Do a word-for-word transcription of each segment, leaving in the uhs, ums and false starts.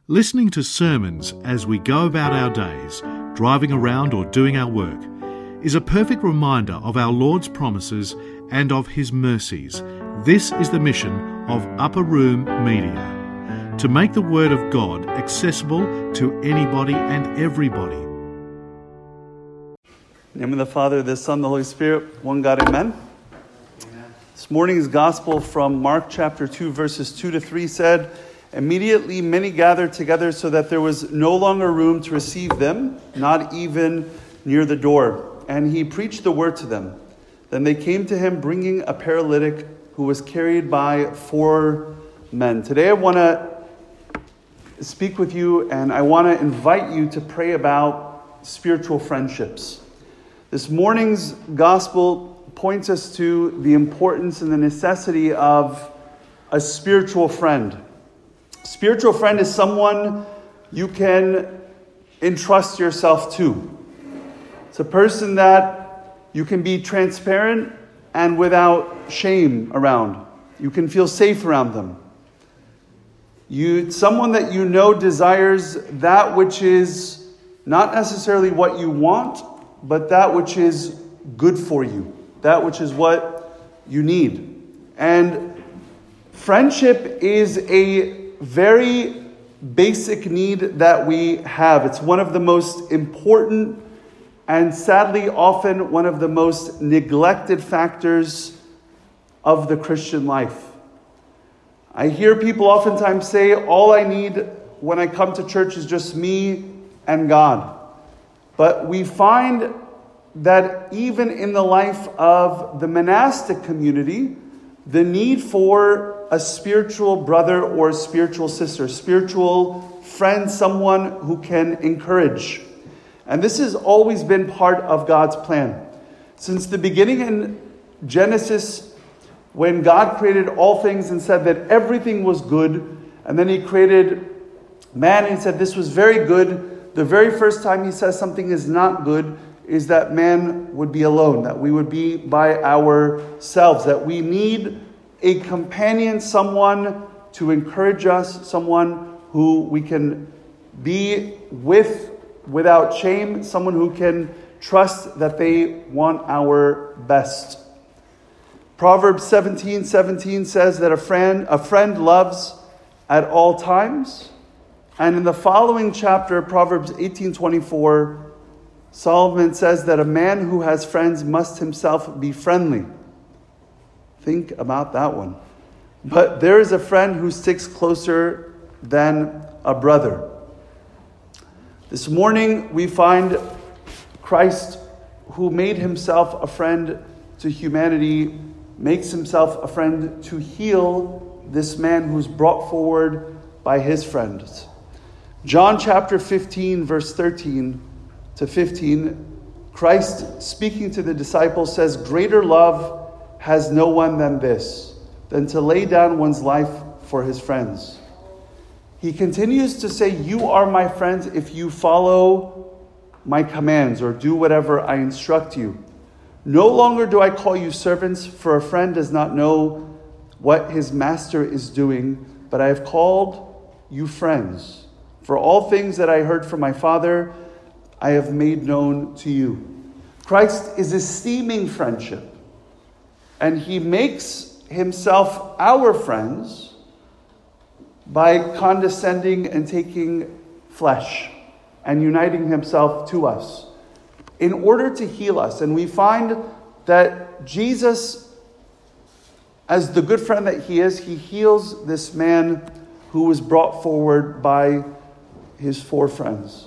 Listening to sermons as we go about our days, driving around or doing our work, is a perfect reminder of our Lord's promises and of His mercies. This is the mission of Upper Room Media, to make the Word of God accessible to anybody and everybody. In the name of the Father, the Son, the Holy Spirit, one God, amen. Amen. This morning's Gospel from Mark chapter two, verses two to three said, "Immediately many gathered together so that there was no longer room to receive them, not even near the door. And he preached the word to them. Then they came to him bringing a paralytic who was carried by four men." Today I want to speak with you and I want to invite you to pray about spiritual friendships. This morning's gospel points us to the importance and the necessity of a spiritual friend. Spiritual friend is someone you can entrust yourself to. It's a person that you can be transparent and without shame around. You can feel safe around them. You, someone that you know desires that which is not necessarily what you want, but that which is good for you. That which is what you need. And friendship is a very basic need that we have. It's one of the most important and sadly often one of the most neglected factors of the Christian life. I hear people oftentimes say, all I need when I come to church is just me and God. But we find that even in the life of the monastic community, the need for a spiritual brother or a spiritual sister, spiritual friend, someone who can encourage. And this has always been part of God's plan. Since the beginning in Genesis, when God created all things and said that everything was good, and then He created man and said this was very good, the very first time He says something is not good is that man would be alone, that we would be by ourselves, that we need a companion, someone to encourage us, someone who we can be with without shame, someone who can trust that they want our best. Proverbs seventeen seventeen says that a friend, a friend loves at all times. And in the following chapter, Proverbs eighteen twenty-four, Solomon says that a man who has friends must himself be friendly. Think about that one. But there is a friend who sticks closer than a brother. This morning we find Christ, who made himself a friend to humanity, makes himself a friend to heal this man who's brought forward by his friends. John chapter fifteen, verse thirteen to fifteen, Christ speaking to the disciples says, "Greater love has no one than this, than to lay down one's life for his friends." He continues to say, "You are my friends if you follow my commands or do whatever I instruct you. No longer do I call you servants, for a friend does not know what his master is doing, but I have called you friends. For all things that I heard from my Father, I have made known to you." Christ is esteeming friendship. And He makes Himself our friends by condescending and taking flesh and uniting Himself to us in order to heal us. And we find that Jesus, as the good friend that He is, He heals this man who was brought forward by his four friends.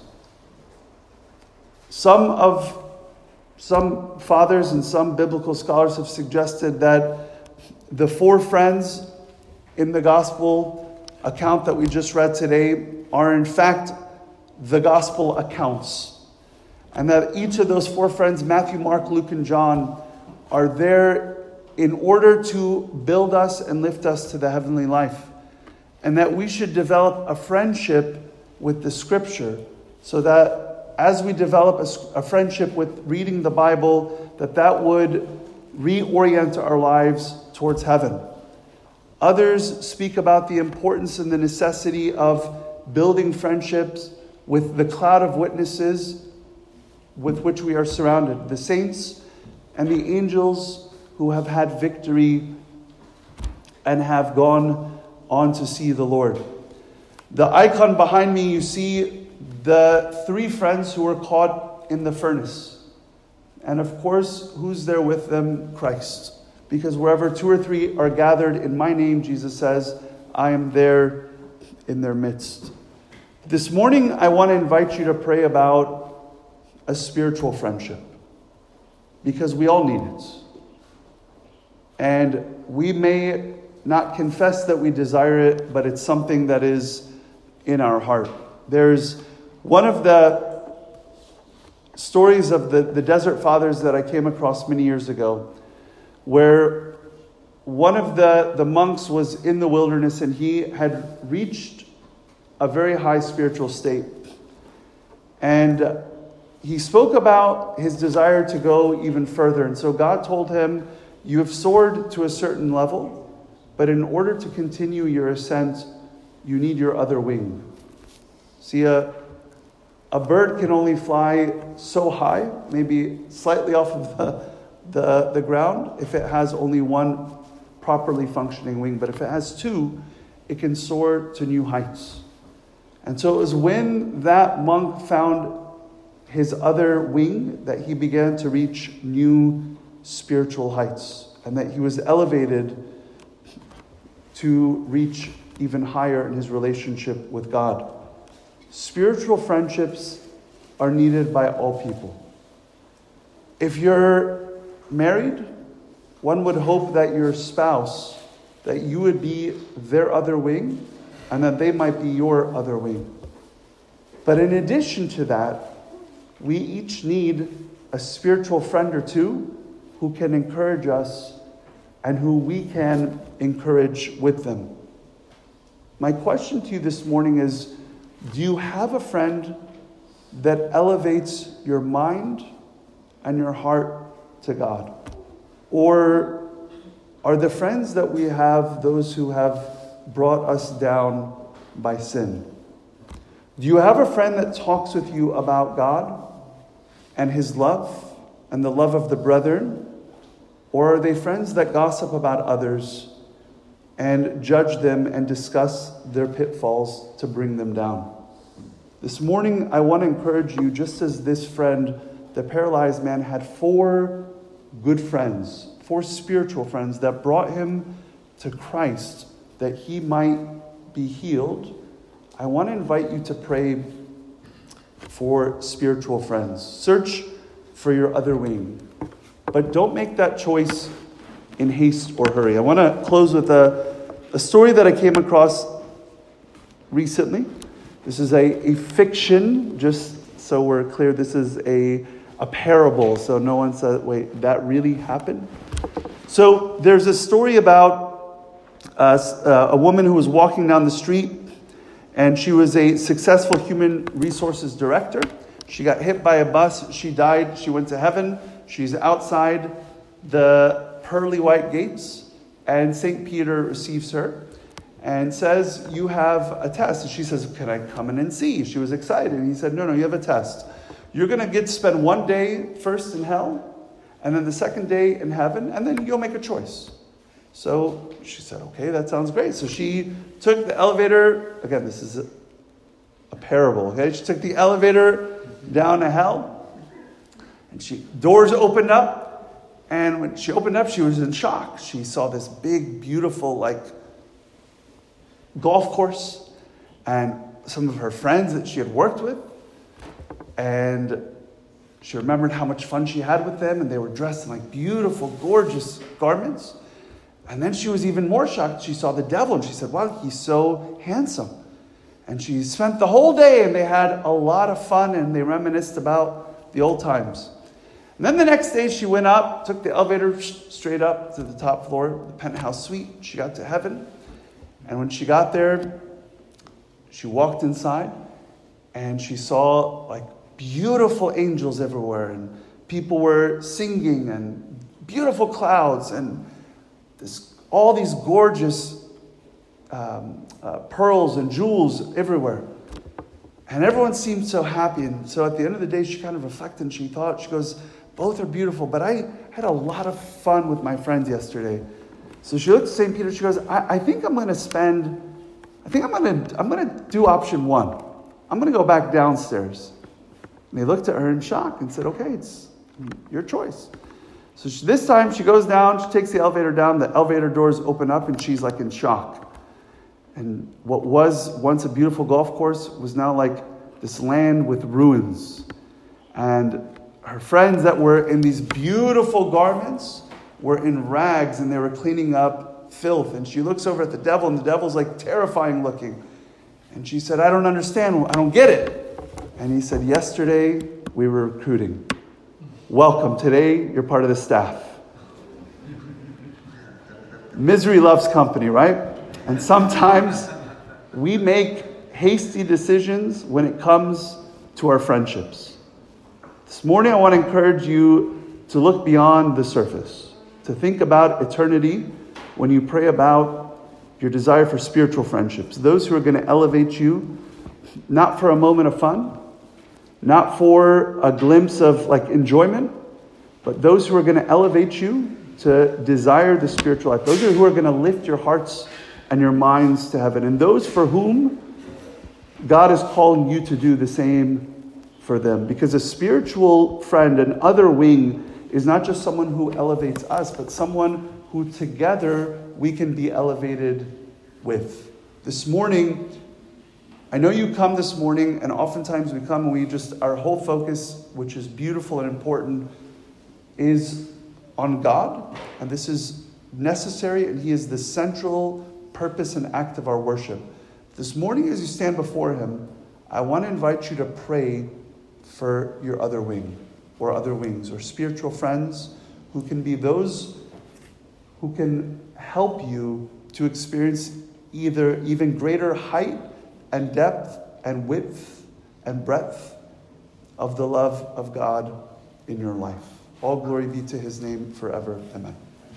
Some of Some fathers and some biblical scholars have suggested that the four friends in the gospel account that we just read today are in fact the gospel accounts. And that each of those four friends, Matthew, Mark, Luke, and John, are there in order to build us and lift us to the heavenly life. And that we should develop a friendship with the Scripture so that as we develop a, a friendship with reading the Bible, that that would reorient our lives towards heaven. Others speak about the importance and the necessity of building friendships with the cloud of witnesses with which we are surrounded, the saints and the angels who have had victory and have gone on to see the Lord. The icon behind me, you see the three friends who were caught in the furnace. And of course, who's there with them? Christ. Because wherever two or three are gathered in my name, Jesus says, I am there in their midst. This morning, I want to invite you to pray about a spiritual friendship. Because we all need it. And we may not confess that we desire it, but it's something that is in our heart. There's one of the stories of the, the Desert Fathers that I came across many years ago, where one of the, the monks was in the wilderness and he had reached a very high spiritual state. And he spoke about his desire to go even further. And so God told him, you have soared to a certain level, but in order to continue your ascent, you need your other wing. See, a, a bird can only fly so high, maybe slightly off of the, the, the ground, if it has only one properly functioning wing. But if it has two, it can soar to new heights. And so it was when that monk found his other wing that he began to reach new spiritual heights, and that he was elevated to reach even higher in his relationship with God. Spiritual friendships are needed by all people. If you're married, one would hope that your spouse, that you would be their other wing, and that they might be your other wing. But in addition to that, we each need a spiritual friend or two who can encourage us and who we can encourage with them. My question to you this morning is, do you have a friend that elevates your mind and your heart to God? Or are the friends that we have those who have brought us down by sin? Do you have a friend that talks with you about God and His love and the love of the brethren? Or are they friends that gossip about others and judge them and discuss their pitfalls to bring them down? This morning, I want to encourage you, just as this friend, the paralyzed man, had four good friends, four spiritual friends that brought him to Christ that he might be healed. I want to invite you to pray for spiritual friends. Search for your other wing. But don't make that choice in haste or hurry. I want to close with a, a story that I came across recently. This is a, a fiction, just so we're clear. This is a, a parable, so no one said, wait, that really happened? So there's a story about uh, a woman who was walking down the street, and she was a successful human resources director. She got hit by a bus. She died. She went to heaven. She's outside the pearly white gates, and Saint Peter receives her and says, you have a test. And she says, can I come in and see? She was excited. And he said, no, no, you have a test. You're going to get to spend one day first in hell, and then the second day in heaven, and then you'll make a choice. So she said, okay, that sounds great. So she took the elevator. Again, this is a, a parable. Okay, she took the elevator down to hell. And she doors opened up, and when she opened up, she was in shock. She saw this big, beautiful, like, golf course, and some of her friends that she had worked with. And she remembered how much fun she had with them, and they were dressed in like beautiful, gorgeous garments. And then she was even more shocked. She saw the devil, and she said, wow, he's so handsome. And she spent the whole day, and they had a lot of fun, and they reminisced about the old times. And then the next day she went up, took the elevator straight up to the top floor, the penthouse suite. She got to heaven. And when she got there, she walked inside, and she saw like beautiful angels everywhere, and people were singing, and beautiful clouds, and this, all these gorgeous um, uh, pearls and jewels everywhere. And everyone seemed so happy. And so at the end of the day, she kind of reflected and she thought, she goes, both are beautiful, but I had a lot of fun with my friends yesterday. So she looked at Saint Peter, she goes, I, I think I'm going to spend, I think I'm going to, I'm going to do option one. I'm going to go back downstairs. And they looked at her in shock and said, okay, it's your choice. So she, this time she goes down, she takes the elevator down, the elevator doors open up and she's like in shock. And what was once a beautiful golf course was now like this land with ruins. And her friends that were in these beautiful garments were in rags and they were cleaning up filth. And she looks over at the devil and the devil's like terrifying looking. And she said, I don't understand. I don't get it. And he said, yesterday we were recruiting. Welcome. Today you're part of the staff. Misery loves company, right? And sometimes we make hasty decisions when it comes to our friendships. This morning I want to encourage you to look beyond the surface, to think about eternity when you pray about your desire for spiritual friendships. Those who are going to elevate you, not for a moment of fun, not for a glimpse of like enjoyment, but those who are going to elevate you to desire the spiritual life. Those are who are going to lift your hearts and your minds to heaven. And those for whom God is calling you to do the same for them. Because a spiritual friend, an other wing, is not just someone who elevates us, but someone who together we can be elevated with. This morning, I know you come this morning, and oftentimes we come and we just, our whole focus, which is beautiful and important, is on God. And this is necessary, and He is the central purpose and act of our worship. This morning as you stand before Him, I want to invite you to pray for your other wing, or other wings, or spiritual friends who can be those who can help you to experience either even greater height and depth and width and breadth of the love of God in your life. All glory be to His name forever. Amen.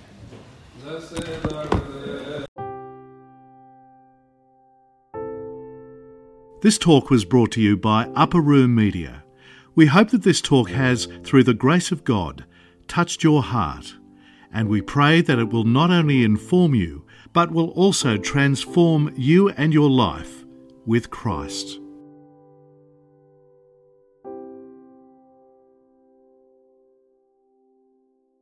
This talk was brought to you by Upper Room Media. We hope that this talk has, through the grace of God, touched your heart, and we pray that it will not only inform you, but will also transform you and your life with Christ.